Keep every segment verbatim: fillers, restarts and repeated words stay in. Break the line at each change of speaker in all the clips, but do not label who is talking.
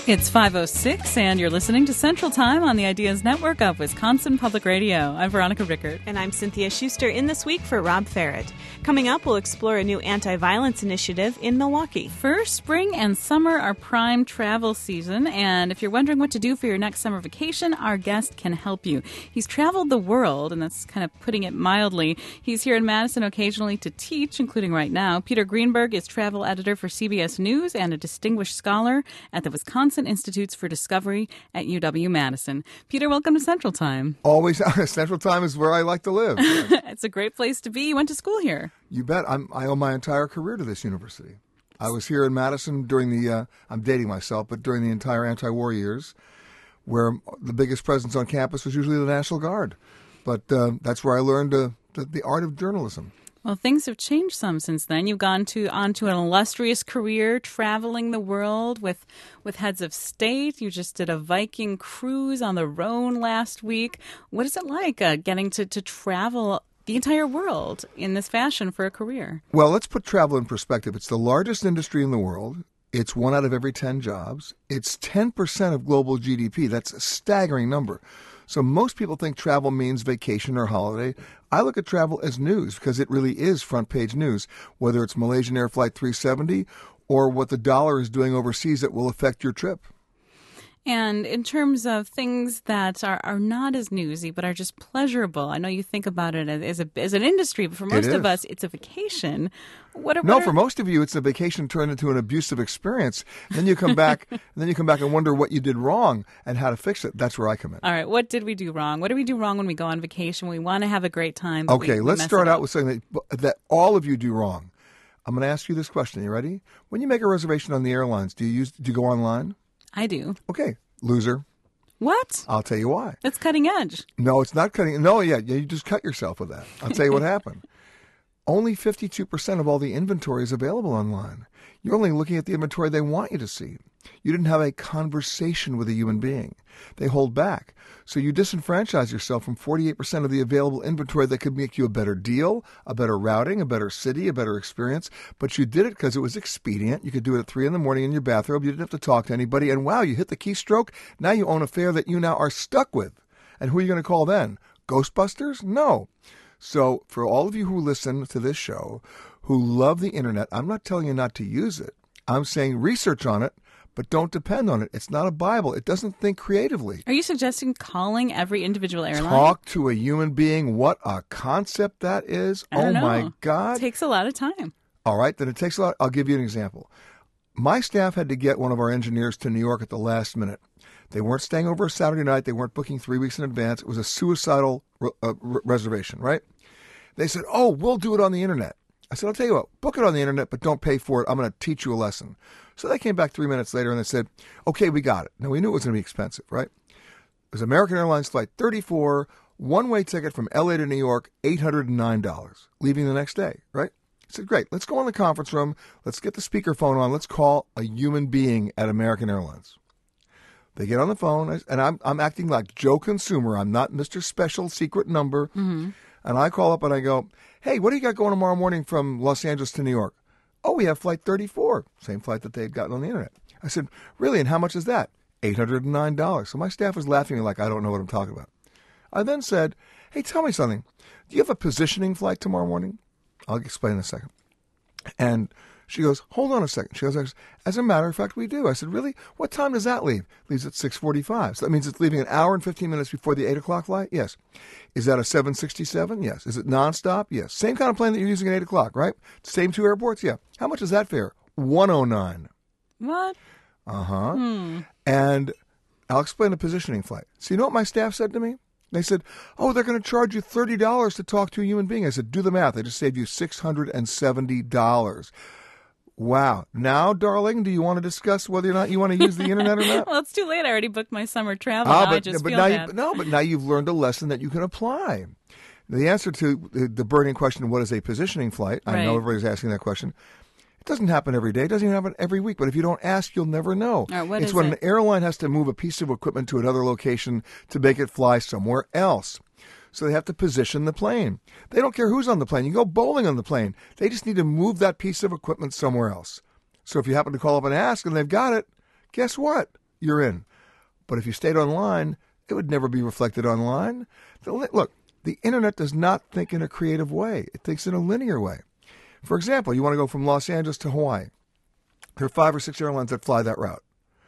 It's five oh six, and you're listening to Central Time on the Ideas Network of Wisconsin Public Radio. I'm Veronica Rickert.
And I'm Cynthia Schuster, in this week for Rob Farrett. Coming up, we'll explore a new anti-violence initiative in Milwaukee.
First, spring and summer are prime travel season, and if you're wondering what to do for your next summer vacation, our guest can help you. He's traveled the world, and that's kind of putting it mildly. He's here in Madison occasionally to teach, including right now. Peter Greenberg is travel editor for C B S News and a distinguished scholar at the Wisconsin Institutes for Discovery at U W-Madison. Peter, welcome to Central Time.
Always. Central Time is where I like to live.
It's a great place to be. You went to school here.
You bet. I'm, I owe my entire career to this university. I was here in Madison during the, uh, I'm dating myself, but during the entire anti-war years, where the biggest presence on campus was usually the National Guard. But uh, that's where I learned uh, the, the art of journalism.
Well, things have changed some since then. You've gone to on to an illustrious career traveling the world with with heads of state. You just did a Viking cruise on the Rhone last week. What is it like uh, getting to, to travel the entire world in this fashion for a career?
Well, let's put travel in perspective. It's the largest industry in the world. It's one out of every ten jobs. It's ten percent of global G D P. That's a staggering number. So most people think travel means vacation or holiday. I look at travel as news because it really is front page news, whether it's Malaysian Air Flight three seventy or what the dollar is doing overseas that will affect your trip.
And in terms of things that are, are not as newsy but are just pleasurable, I know you think about it as, as, a, as an industry, but for most of us, it's a vacation. What are,
no,
what are...
for most of you, it's a vacation turned into an abusive experience. And then you come back, and then you come back and wonder what you did wrong and how to fix it. That's where I come in.
All right, what did we do wrong? What do we do wrong when we go on vacation? We want to have a great time. But
okay,
we, we
let's
mess
start
it
out
up.
with something that, that all of you do wrong. I'm going to ask you this question. Are you ready? When you make a reservation on the airlines, do you use do you go online?
I do.
Okay, loser.
What?
I'll tell you why.
That's cutting edge.
No, it's not cutting. No, yeah, you just cut yourself with that. I'll tell you what happened. Only fifty-two percent of all the inventory is available online. You're only looking at the inventory they want you to see. You didn't have a conversation with a human being. They hold back. So you disenfranchise yourself from forty-eight percent of the available inventory that could make you a better deal, a better routing, a better city, a better experience. But you did it because it was expedient. You could do it at three in the morning in your bathrobe. You didn't have to talk to anybody. And wow, you hit the keystroke. Now you own a fare that you now are stuck with. And who are you going to call then? Ghostbusters? No. So for all of you who listen to this show, who love the internet, I'm not telling you not to use it. I'm saying research on it, but don't depend on it. It's not a Bible. It doesn't think creatively.
Are you suggesting calling every individual airline?
Talk to a human being. What a concept that is.
I don't
oh,
know.
my God.
It takes a lot of time.
All right, then it takes a lot. I'll give you an example. My staff had to get one of our engineers to New York at the last minute. They weren't staying over a Saturday night. They weren't booking three weeks in advance. It was a suicidal re- uh, re- reservation, right? They said, oh, we'll do it on the internet. I said, I'll tell you what, book it on the internet, but don't pay for it. I'm going to teach you a lesson. So they came back three minutes later and they said, okay, we got it. Now, we knew it was going to be expensive, right? It was American Airlines Flight thirty-four, one-way ticket from L A to New York, eight hundred nine dollars, leaving the next day, right? I said, great, let's go in the conference room. Let's get the speakerphone on. Let's call a human being at American Airlines. They get on the phone, and I'm, I'm acting like Joe Consumer. I'm not Mister Special Secret Number.
Mm-hmm.
And I call up and I go, hey, what do you got going tomorrow morning from Los Angeles to New York? Oh, we have flight thirty-four, same flight that they had gotten on the internet. I said, really, and how much is that? eight hundred nine dollars. So my staff was laughing at me like I don't know what I'm talking about. I then said, hey, tell me something. Do you have a positioning flight tomorrow morning? I'll explain in a second. And she goes, hold on a second. She goes, as a matter of fact, we do. I said, really? What time does that leave? Leaves at six forty-five. So that means it's leaving an hour and fifteen minutes before the eight o'clock flight? Yes. Is that a seven sixty-seven? Yes. Is it nonstop? Yes. Same kind of plane that you're using at eight o'clock, right? Same two airports? Yeah. How much is that fare? one oh nine.
What?
Uh-huh.
Hmm.
And I'll explain the positioning flight. So you know what my staff said to me? They said, oh, they're going to charge you thirty dollars to talk to a human being. I said, do the math. They just saved you six hundred seventy dollars. Wow. Now, darling, do you want to discuss whether or not you want to use the internet or not?
Well, it's too late. I already booked my summer travel.
Ah,
Now
but,
I just
but
feel
now
bad.
you, no, but now you've learned a lesson that you can apply. The answer to the, the burning question, what is a positioning flight? I
Right.
know everybody's asking that question. It doesn't happen every day. It doesn't even happen every week. But if you don't ask, you'll never know.
All right, what
it's
is
when
it?
an airline has to move a piece of equipment to another location to make it fly somewhere else. So they have to position the plane. They don't care who's on the plane. You go bowling on the plane. They just need to move that piece of equipment somewhere else. So if you happen to call up and ask and they've got it, guess what? you're in. But if you stayed online, it would never be reflected online. Look, the internet does not think in a creative way. It thinks in a linear way. For example, you want to go from Los Angeles to Hawaii. There are five or six airlines that fly that route.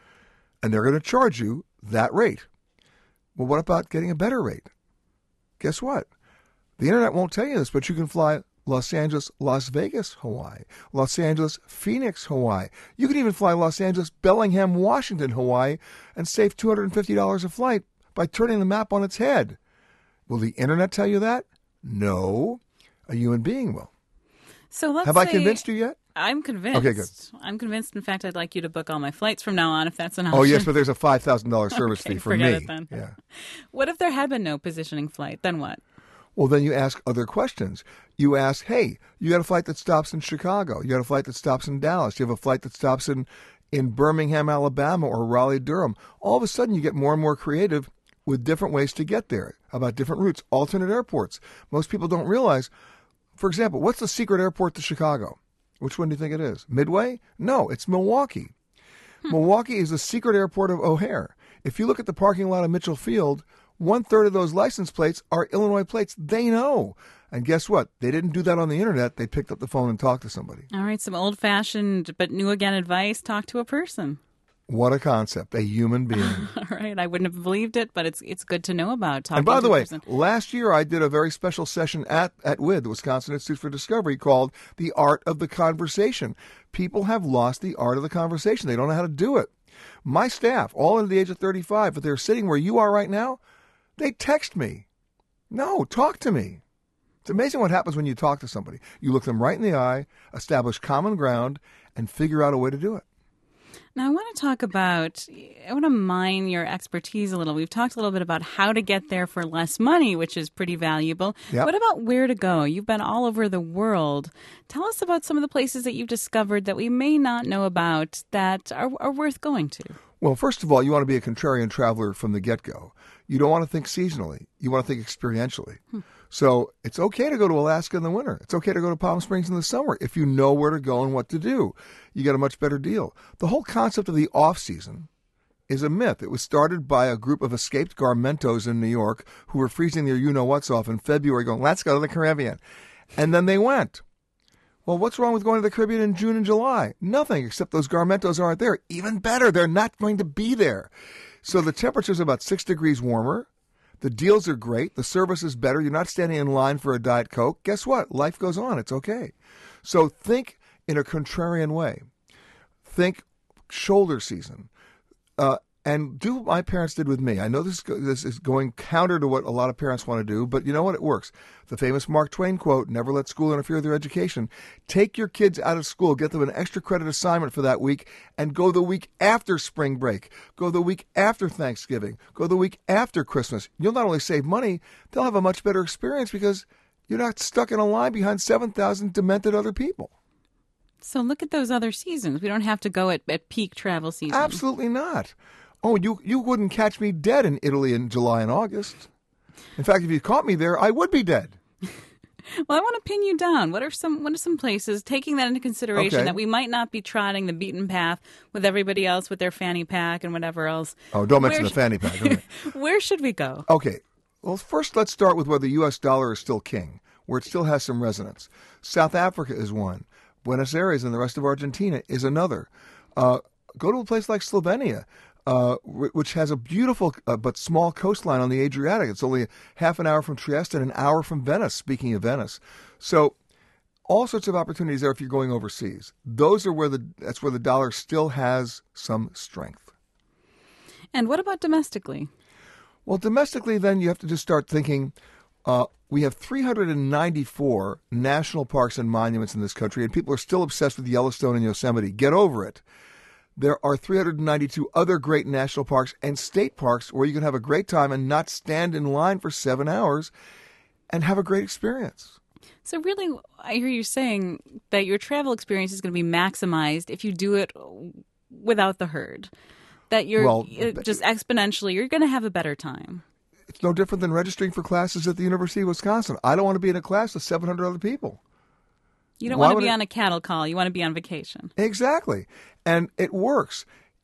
And they're going to charge you that rate. Well, what about getting a better rate? Guess what? The internet won't tell you this, but you can fly Los Angeles, Las Vegas, Hawaii, Los Angeles, Phoenix, Hawaii. You can even fly Los Angeles, Bellingham, Washington, Hawaii, and save two hundred fifty dollars a flight by turning the map on its head. Will the internet tell you that? No. A human being will.
So let's
Have
say
I convinced you yet?
I'm convinced.
Okay, good.
I'm convinced. In fact, I'd like you to book all my flights from now on if that's an option.
Oh, yes, but there's a five thousand dollars service
Okay,
fee for
forget
me.
it then.
Yeah.
What if there had been no positioning flight? Then what?
Well, then you ask other questions. You ask, hey, you got a flight that stops in Chicago. You got a flight that stops in Dallas. You have a flight that stops in, in Birmingham, Alabama, or Raleigh, Durham. All of a sudden, you get more and more creative with different ways to get there, about different routes, alternate airports. Most people don't realize, for example, what's the secret airport to Chicago? Which one do you think it is? Midway? No, it's Milwaukee. Hmm. Milwaukee is the secret airport of O'Hare. If you look at the parking lot of Mitchell Field, one-third of those license plates are Illinois plates. They know. And guess what? They didn't do that on the internet. They picked up the phone and talked to somebody.
All right, some old-fashioned but new again advice. Talk to a person.
What a concept. A human being.
All right. I wouldn't have believed it, but it's it's good to know about. Talking
and by
to
the
a
way,
person.
last year I did a very special session at, at W I D, the Wisconsin Institute for Discovery, called The Art of the Conversation. People have lost the art of the conversation. They don't know how to do it. My staff, all under the age of thirty-five, but they're sitting where you are right now, they text me. No, talk to me. It's amazing what happens when you talk to somebody. You look them right in the eye, establish common ground, and figure out a way to do it.
Now, I want to talk about, I want to mine your expertise a little. We've talked a little bit about how to get there for less money, which is pretty valuable.
Yep.
What about where to go? You've been all over the world. Tell us about some of the places that you've discovered that we may not know about that are, are worth going to.
Well, first of all, you want to be a contrarian traveler from the get-go. You don't want to think seasonally. You want to think experientially. Hmm. So it's okay to go to Alaska in the winter. It's okay to go to Palm Springs in the summer if you know where to go and what to do. You get a much better deal. The whole concept of the off-season is a myth. It was started by a group of escaped garmentos in New York who were freezing their you-know-whats off in February going, let's go to the Caribbean. And then they went. Well, what's wrong with going to the Caribbean in June and July? Nothing, except those garmentos aren't there. Even better, they're not going to be there. So the temperature's about six degrees warmer. The deals are great. The service is better. You're not standing in line for a Diet Coke. Guess what? Life goes on. It's okay. So think in a contrarian way. Think shoulder season. Uh, and do what my parents did with me. I know this, this is going counter to what a lot of parents want to do, but you know what? It works. The famous Mark Twain quote, never let school interfere with their education. Take your kids out of school, get them an extra credit assignment for that week, and go the week after spring break. Go the week after Thanksgiving. Go the week after Christmas. You'll not only save money, they'll have a much better experience because you're not stuck in a line behind seven thousand demented other people.
So look at those other seasons. We don't have to go at, at peak travel season.
Absolutely not. Oh, you you wouldn't catch me dead in Italy in July and August. In fact, if you caught me there, I would be dead.
Well, I want to pin you down. What are some what are some places, taking that into consideration,
Okay.
that we might not be trotting the beaten path with everybody else with their fanny pack and whatever else?
Oh, don't mention
Where
the
sh-
fanny pack. Okay.
Where should we go?
Okay. Well, first let's start with where the U S dollar is still king, where it still has some resonance. South Africa is one. Buenos Aires and the rest of Argentina is another. Uh, go to a place like Slovenia. Uh, which has a beautiful uh, but small coastline on the Adriatic. It's only half an hour from Trieste and an hour from Venice, speaking of Venice. So all sorts of opportunities there if you're going overseas. Those are where the that's where the dollar still has some strength.
And what about domestically?
Well, domestically, then you have to just start thinking, uh, we have three hundred ninety-four national parks and monuments in this country, and people are still obsessed with Yellowstone and Yosemite. Get over it. There are three hundred ninety-two other great national parks and state parks where you can have a great time and not stand in line for seven hours and have a great experience.
So really, I hear you saying that your travel experience is going to be maximized if you do it without the herd. That you're
Well,
uh, just exponentially, you're going to have a better time.
It's no different than registering for classes at the University of Wisconsin. I don't want to be in a class with seven hundred other people.
You don't
Why
want to
would
be
it-
on a cattle call. You want to be on vacation.
Exactly. And it works.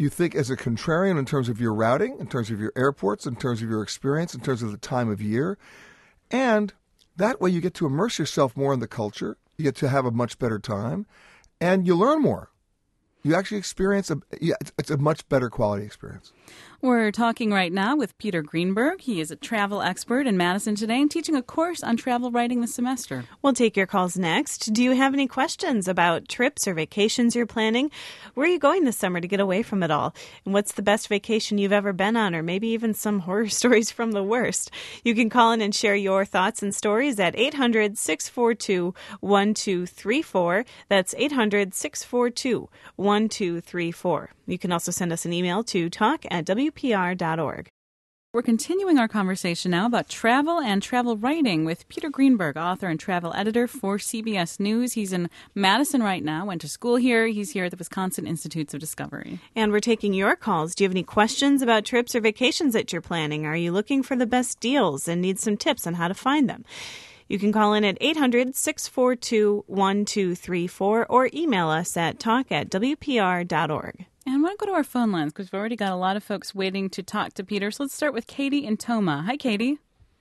You think as a contrarian in terms of your routing, in terms of your airports, in terms of your experience, in terms of the time of year. And that way you get to immerse yourself more in the culture. You get to have a much better time. And you learn more. You actually experience a, yeah, it's, it's a much better quality experience.
We're talking right now with Peter Greenberg. He is a travel expert in Madison today and teaching a course on travel writing this semester.
We'll take your calls next. Do you have any questions about trips or vacations you're planning? Where are you going this summer to get away from it all? And what's the best vacation you've ever been on, or maybe even some horror stories from the worst? You can call in and share your thoughts and stories at eight hundred, six four two, one two three four. That's eight hundred, six four two, one two three four. You can also send us an email to talk at w p r dot org.
We're continuing our conversation now about travel and travel writing with Peter Greenberg, author and travel editor for C B S News. He's in Madison right now, went to school here. He's here at the Wisconsin Institutes of Discovery.
And we're taking your calls. Do you have any questions about trips or vacations that you're planning? Are you looking for the best deals and need some tips on how to find them? You can call in at eight hundred, six four two, one two three four or email us at talk at w p r dot org.
And I want to go to our phone lines because we've already got a lot of folks waiting to talk to Peter. So let's start with Katie in Toma. Hi, Katie.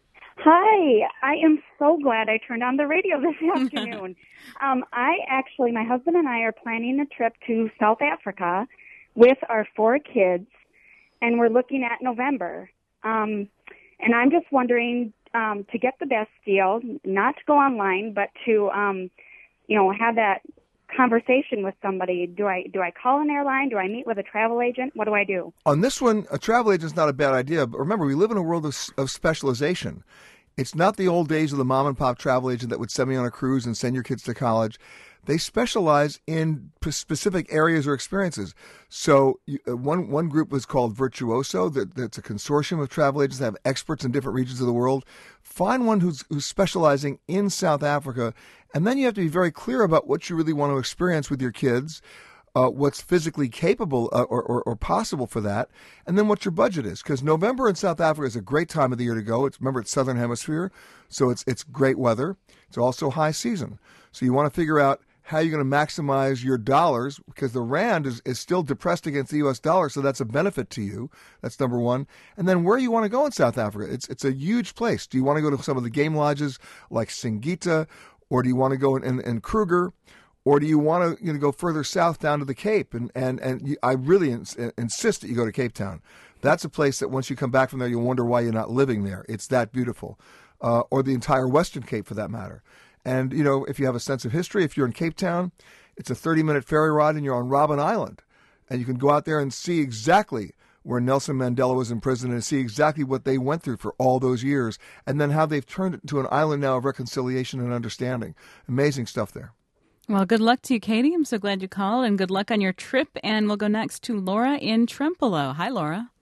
Hi. I am so glad I turned on the radio this afternoon. um, I actually, my husband and I are planning a trip to South Africa with our four kids, and we're looking at November. Um, and I'm just wondering, um, to get the best deal, not to go online, but to, um, you know, have that conversation with somebody. Do I do I call an airline? Do I meet with a travel agent? What do I do?
On this one, a travel agent's not a bad idea. But remember, we live in a world of, of specialization. It's not the old days of the mom and pop travel agent that would send me on a cruise and send your kids to college. They specialize in p- specific areas or experiences. So you, uh, one one group was called Virtuoso. That, that's a consortium of travel agents that have experts in different regions of the world. Find one who's, who's specializing in South Africa, and then you have to be very clear about what you really want to experience with your kids, uh, what's physically capable uh, or, or, or possible for that, and then what your budget is. Because November in South Africa is a great time of the year to go. It's, remember, it's Southern Hemisphere, so it's it's great weather. It's also high season. So you want to figure out how you're going to maximize your dollars, because the rand is, is still depressed against the U S dollar, so that's a benefit to you. That's number one. And then where you want to go in South Africa. It's it's a huge place. Do you want to go to some of the game lodges like Singita, or do you want to go in, in, in Kruger, or do you want to you know, go further south down to the Cape? And, and, and you, I really ins- insist that you go to Cape Town. That's a place that once you come back from there, you'll wonder why you're not living there. It's that beautiful. Uh, or the entire Western Cape, for that matter. And, you know, if you have a sense of history, if you're in Cape Town, it's a thirty-minute ferry ride and you're on Robben Island. And you can go out there and see exactly where Nelson Mandela was in prison and see exactly what they went through for all those years, and then how they've turned it into an island now of reconciliation and understanding. Amazing stuff there.
Well, good luck to you, Katie. I'm so glad you called, and good luck on your trip. And we'll go next to Laura in Trempealeau. Hi, Laura.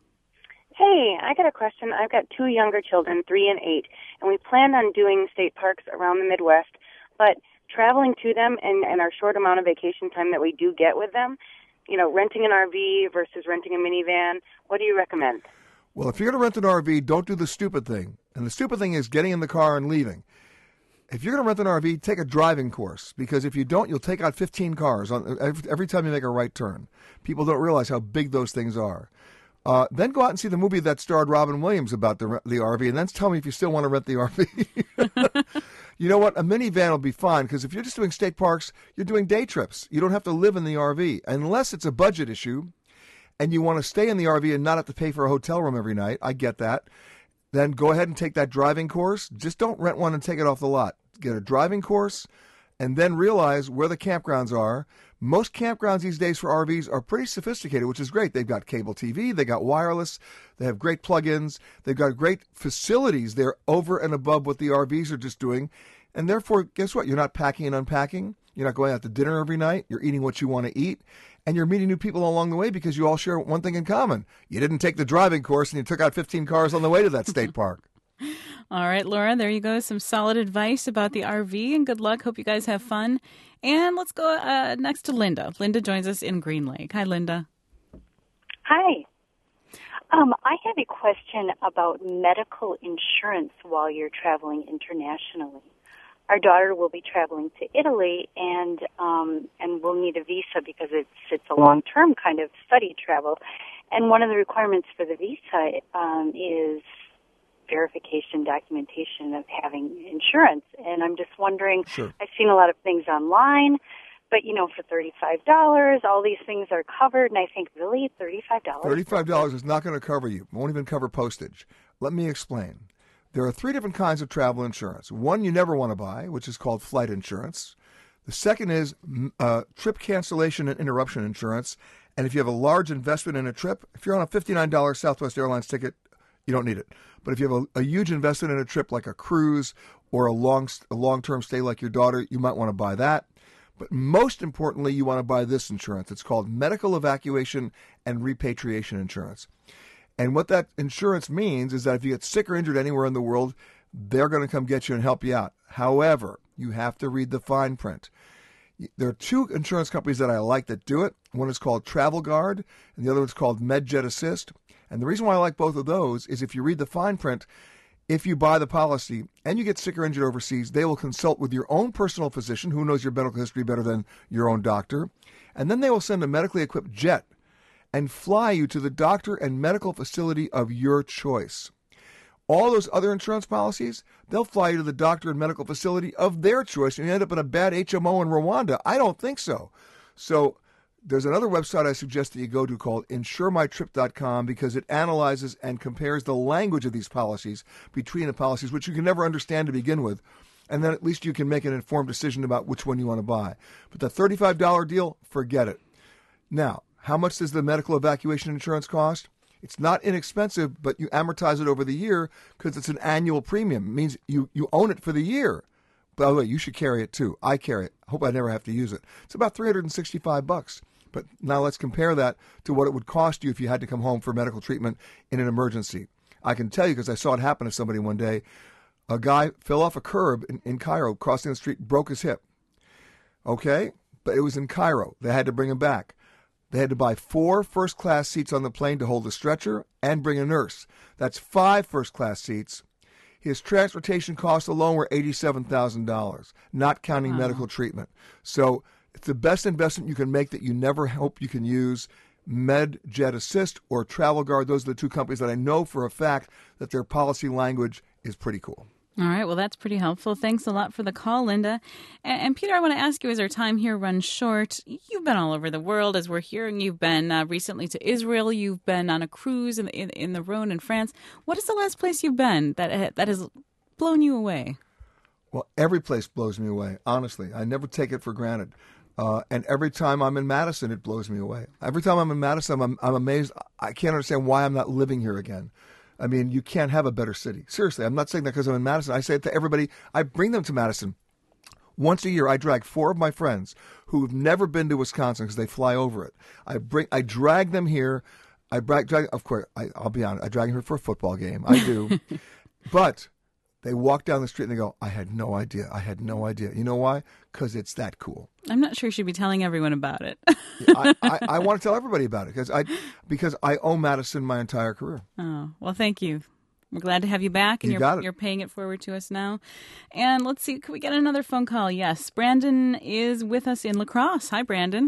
Hey, I got a question. I've got two younger children, three and eight, and we plan on doing state parks around the Midwest, but traveling to them and, and our short amount of vacation time that we do get with them, you know, renting an R V versus renting a minivan, what do you recommend?
Well, if you're going to rent an R V, don't do the stupid thing. And the stupid thing is getting in the car and leaving. If you're going to rent an R V, take a driving course, because if you don't, you'll take out fifteen cars on every, every time you make a right turn. People don't realize how big those things are. Uh, then go out and see the movie that starred Robin Williams about the the R V, and then tell me if you still want to rent the R V. You know what? A minivan will be fine, because if you're just doing state parks, you're doing day trips. You don't have to live in the R V, unless it's a budget issue, and you want to stay in the R V and not have to pay for a hotel room every night. I get that. Then go ahead and take that driving course. Just don't rent one and take it off the lot. Get a driving course, and then realize where the campgrounds are. Most campgrounds these days for R Vs are pretty sophisticated, which is great. They've got cable T V, they got wireless, they have great plug-ins, they've got great facilities there over and above what the R Vs are just doing. And therefore, guess what? You're not packing and unpacking. You're not going out to dinner every night. You're eating what you want to eat. And you're meeting new people along the way because you all share one thing in common. You didn't take the driving course and you took out fifteen cars on the way to that state park.
All right, Laura, there you go. Some solid advice about the R V, and good luck. Hope you guys have fun. And let's go uh, next to Linda. Linda joins us in Green Lake. Hi, Linda.
Hi. Um, I have a question about medical insurance while you're traveling internationally. our daughter will be traveling to Italy, and um, and we'll need a visa because it's it's a long-term kind of study travel. And one of the requirements for the visa um, is verification documentation of having insurance. And I'm just wondering,
Sure.
I've seen a lot of things online, but, you know, for thirty-five dollars, all these things are covered, and I think, really, thirty-five dollars?
thirty-five dollars is not going to cover you. Won't even cover postage. Let me explain. There are three different kinds of travel insurance. One you never want to buy, which is called flight insurance. The second is uh, trip cancellation and interruption insurance. And if you have a large investment in a trip, if you're on a fifty-nine dollars Southwest Airlines ticket, you don't need it. But if you have a, a huge investment in a trip like a cruise or a long a long-term stay like your daughter, you might want to buy that. But most importantly, you want to buy this insurance. It's called medical evacuation and repatriation insurance. And what that insurance means is that if you get sick or injured anywhere in the world, they're going to come get you and help you out. However, you have to read the fine print. There are two insurance companies that I like that do it. One is called Travel Guard, and the other is called MedJet Assist. And the reason why I like both of those is if you read the fine print, if you buy the policy and you get sick or injured overseas, they will consult with your own personal physician, who knows your medical history better than your own doctor, and then they will send a medically equipped jet and fly you to the doctor and medical facility of your choice. All those other insurance policies, they'll fly you to the doctor and medical facility of their choice, and you end up in a bad H M O in Rwanda. I don't think so. So there's another website I suggest that you go to called insure my trip dot com because it analyzes and compares the language of these policies between the policies, which you can never understand to begin with. And then at least you can make an informed decision about which one you want to buy. But the thirty-five dollars deal, forget it. Now, how much does the medical evacuation insurance cost? It's not inexpensive, but you amortize it over the year because it's an annual premium. It means you, you own it for the year. By the way, you should carry it too. I carry it. I hope I never have to use it. It's about three hundred sixty-five bucks. But now let's compare that to what it would cost you if you had to come home for medical treatment in an emergency. I can tell you because I saw it happen to somebody one day. A guy fell off a curb in, in Cairo, crossing the street, broke his hip. Okay? But it was in Cairo. They had to bring him back. They had to buy four first-class seats on the plane to hold the stretcher and bring a nurse. That's five first-class seats. His transportation costs alone were eighty-seven thousand dollars, not counting wow. medical treatment. So it's the best investment you can make that you never hope you can use. MedJet Assist or Travel Guard, those are the two companies that I know for a fact that their policy language is pretty cool.
All right. Well, that's pretty helpful. Thanks a lot for the call, Linda. And, and Peter, I want to ask you, as our time here runs short, you've been all over the world, as we're hearing. You've been uh, recently to Israel. You've been on a cruise in, in, in the Rhone in France. What is the last place you've been that that has blown you away?
Well, every place blows me away, honestly. I never take it for granted. Uh, and every time I'm in Madison, it blows me away. Every time I'm in Madison, I'm, I'm amazed. I can't understand why I'm not living here again. I mean, you can't have a better city. Seriously, I'm not saying that because I'm in Madison. I say it to everybody. I bring them to Madison. Once a year, I drag four of my friends who've never been to Wisconsin because they fly over it. I bring, I drag them here. I drag, drag of course, I, I'll be honest. I drag them here for a football game. I do. But they walk down the street and they go, I had no idea. I had no idea. You know why? Because it's that cool.
I'm not sure you should be telling everyone about it.
I, I, I want to tell everybody about it because I because I owe Madison my entire career.
Oh, well, thank you. We're glad to have you back, and
you
you're,
got it.
you're paying it forward to us now. And let's see, can we get another phone call? Yes, Brandon is with us in La Crosse. Hi, Brandon.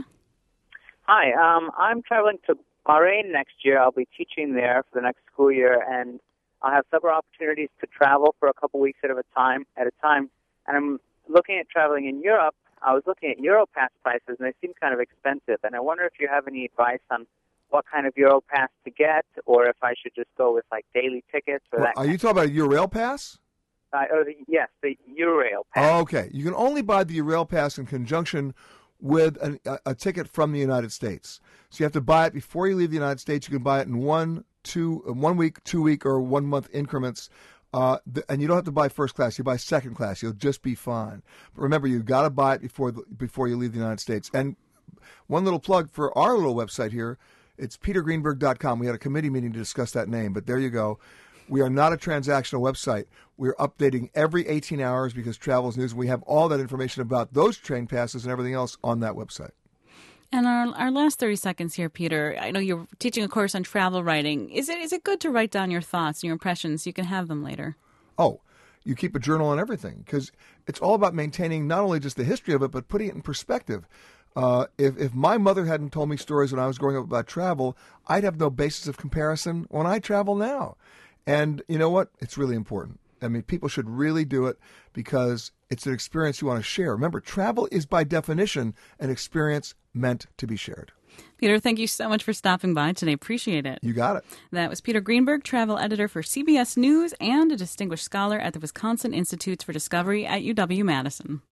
Hi, um, I'm traveling to Bahrain next year. I'll be teaching there for the next school year, and I'll have several opportunities to travel for a couple weeks at a time. At a time, and I'm looking at traveling in Europe. I was looking at Europass prices, and they seem kind of expensive. And I wonder if you have any advice on what kind of Europass to get, or if I should just go with like daily tickets or
Well,
that.
are you talking about a Eurail Pass?
Uh, or the, yes, the Eurail Pass.
Oh, okay. You can only buy the Eurail Pass in conjunction with an, a, a ticket from the United States. So you have to buy it before you leave the United States. You can buy it in one, two, one week, two week, or one month increments. Uh, the, and you don't have to buy first class. You buy second class. You'll just be fine. But remember, you've got to buy it before the, before you leave the United States. And one little plug for our little website here, it's peter greenberg dot com. We had a committee meeting to discuss that name, but there you go. We are not a transactional website. We're updating every eighteen hours because travel is news. We have all that information about those train passes and everything else on that website.
And our our last thirty seconds here, Peter. I know you're teaching a course on travel writing. Is it is it good to write down your thoughts and your impressions so you can have them later?
Oh, You keep a journal on everything because it's all about maintaining not only just the history of it, but putting it in perspective. Uh, if, if my mother hadn't told me stories when I was growing up about travel, I'd have no basis of comparison when I travel now. And you know what? It's really important. I mean, people should really do it because it's an experience you want to share. Remember, travel is by definition an experience meant to be shared.
Peter, thank you so much for stopping by today. Appreciate it.
You got it.
That was Peter Greenberg, travel editor for C B S News and a distinguished scholar at the Wisconsin Institutes for Discovery at U W Madison.